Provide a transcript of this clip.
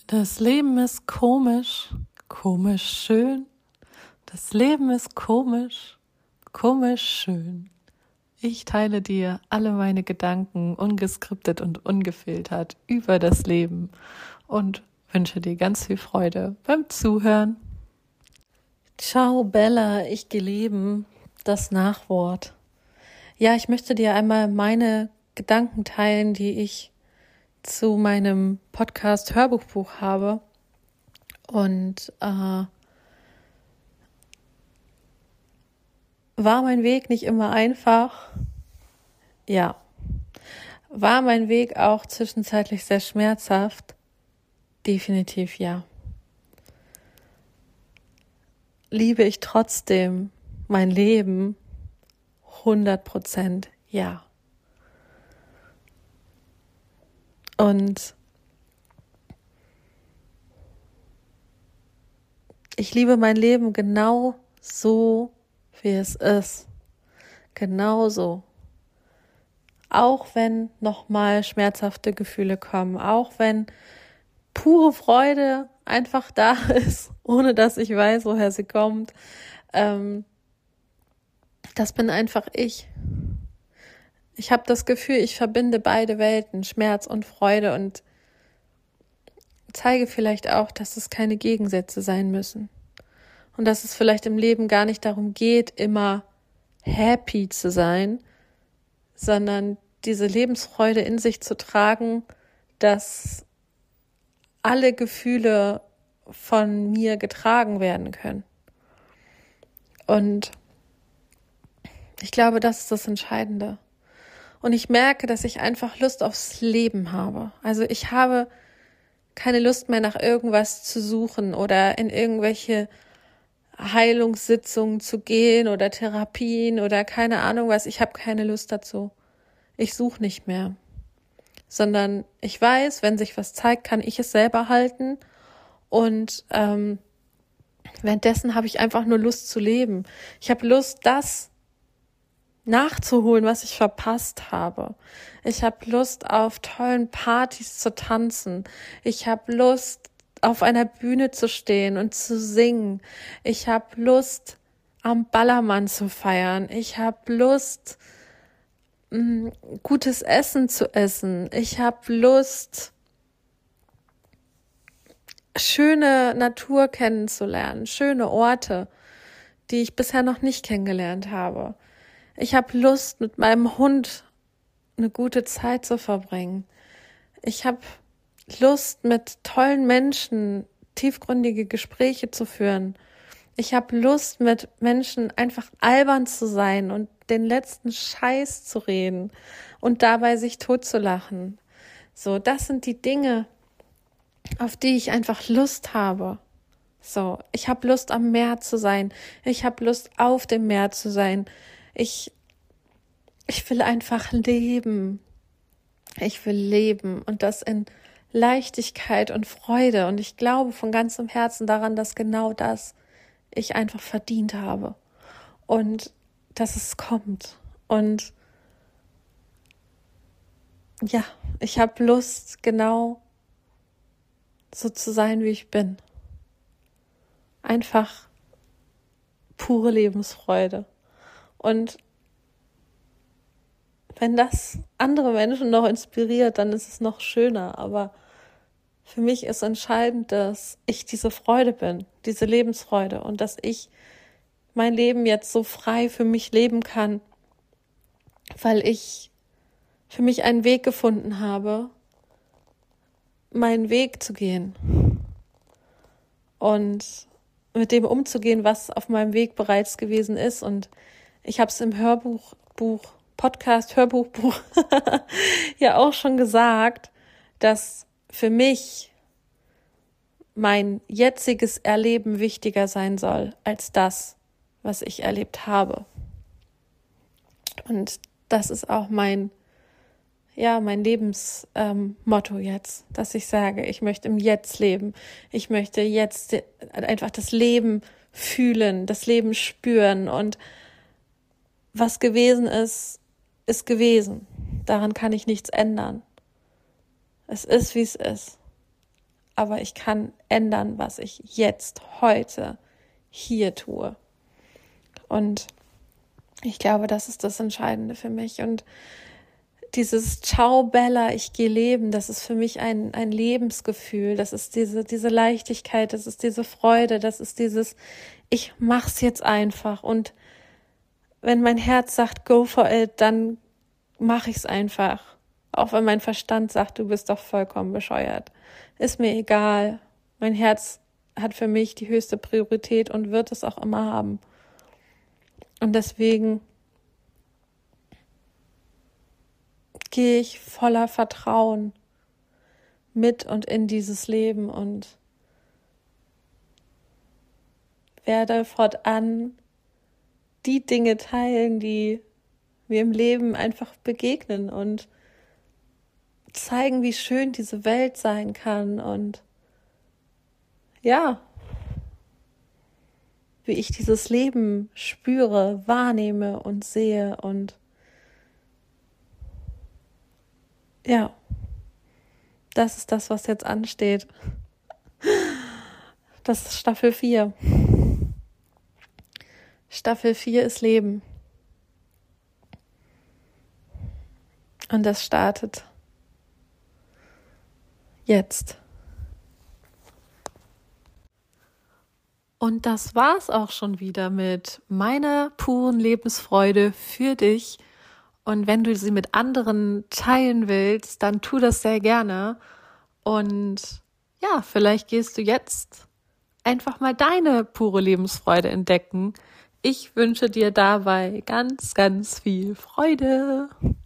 Das Leben ist komisch, komisch schön. Das Leben ist komisch, komisch schön. Ich teile dir alle meine Gedanken ungeskriptet und ungefiltert über das Leben und wünsche dir ganz viel Freude beim Zuhören. Ciao Bella, ich geleben, das Nachwort. Ja, ich möchte dir einmal meine Gedanken teilen, die ich zu meinem Podcast Hörbuchbuch habe. Und war mein Weg nicht immer einfach? Ja. War mein Weg auch zwischenzeitlich sehr schmerzhaft? Definitiv ja. Liebe ich trotzdem mein Leben? 100% ja. Und ich liebe mein Leben genau so, wie es ist. Genauso. Auch wenn nochmal schmerzhafte Gefühle kommen, auch wenn pure Freude einfach da ist, ohne dass ich weiß, woher sie kommt. Das bin einfach ich. Ich habe das Gefühl, ich verbinde beide Welten, Schmerz und Freude, und zeige vielleicht auch, dass es keine Gegensätze sein müssen. Und dass es vielleicht im Leben gar nicht darum geht, immer happy zu sein, sondern diese Lebensfreude in sich zu tragen, dass alle Gefühle von mir getragen werden können. Und ich glaube, das ist das Entscheidende. Und ich merke, dass ich einfach Lust aufs Leben habe. Also ich habe keine Lust mehr, nach irgendwas zu suchen oder in irgendwelche Heilungssitzungen zu gehen oder Therapien oder keine Ahnung was. Ich habe keine Lust dazu. Ich suche nicht mehr. Sondern ich weiß, wenn sich was zeigt, kann ich es selber halten. Und währenddessen habe ich einfach nur Lust zu leben. Ich habe Lust, das nachzuholen, was ich verpasst habe. Ich habe Lust, auf tollen Partys zu tanzen. Ich habe Lust, auf einer Bühne zu stehen und zu singen. Ich habe Lust, am Ballermann zu feiern. Ich habe Lust, gutes Essen zu essen. Ich habe Lust, schöne Natur kennenzulernen, schöne Orte, die ich bisher noch nicht kennengelernt habe. Ich habe Lust, mit meinem Hund eine gute Zeit zu verbringen. Ich habe Lust, mit tollen Menschen tiefgründige Gespräche zu führen. Ich habe Lust, mit Menschen einfach albern zu sein und den letzten Scheiß zu reden und dabei sich totzulachen. So, das sind die Dinge, auf die ich einfach Lust habe. So, ich habe Lust, am Meer zu sein. Ich habe Lust, auf dem Meer zu sein. Ich will einfach leben. Ich will leben, und das in Leichtigkeit und Freude. Und ich glaube von ganzem Herzen daran, dass genau das ich einfach verdient habe. Und dass es kommt. Und ja, ich habe Lust, genau so zu sein, wie ich bin. Einfach pure Lebensfreude. Und wenn das andere Menschen noch inspiriert, dann ist es noch schöner. Aber für mich ist entscheidend, dass ich diese Freude bin, diese Lebensfreude, und dass ich mein Leben jetzt so frei für mich leben kann, weil ich für mich einen Weg gefunden habe, meinen Weg zu gehen und mit dem umzugehen, was auf meinem Weg bereits gewesen ist. Und ich habe es im Hörbuchbuch ja auch schon gesagt, dass für mich mein jetziges Erleben wichtiger sein soll als das, was ich erlebt habe. Und das ist auch mein Lebensmotto jetzt, dass ich sage, ich möchte im Jetzt leben. Ich möchte jetzt einfach das Leben fühlen, das Leben spüren, und was gewesen ist, ist gewesen. Daran kann ich nichts ändern. Es ist, wie es ist. aber ich kann ändern, was ich jetzt, heute, hier tue. Und ich glaube, das ist das Entscheidende für mich. Und dieses Ciao Bella, ich gehe leben, das ist für mich ein Lebensgefühl, das ist diese Leichtigkeit, das ist diese Freude, das ist dieses, ich mach's jetzt einfach. Und wenn mein Herz sagt, go for it, dann mache ich's einfach. Auch wenn mein Verstand sagt, du bist doch vollkommen bescheuert. Ist mir egal. Mein Herz hat für mich die höchste Priorität und wird es auch immer haben. Und deswegen gehe ich voller Vertrauen mit und in dieses Leben und werde fortan die Dinge teilen, die mir im Leben einfach begegnen und zeigen, wie schön diese Welt sein kann und ja, wie ich dieses Leben spüre, wahrnehme und sehe und ja, das ist das, was jetzt ansteht. Das ist Staffel 4. Staffel 4 ist Leben. Und das startet jetzt. Und das war's auch schon wieder mit meiner puren Lebensfreude für dich. Und wenn du sie mit anderen teilen willst, dann tu das sehr gerne. Und ja, vielleicht gehst du jetzt einfach mal deine pure Lebensfreude entdecken. Ich wünsche dir dabei ganz, ganz viel Freude.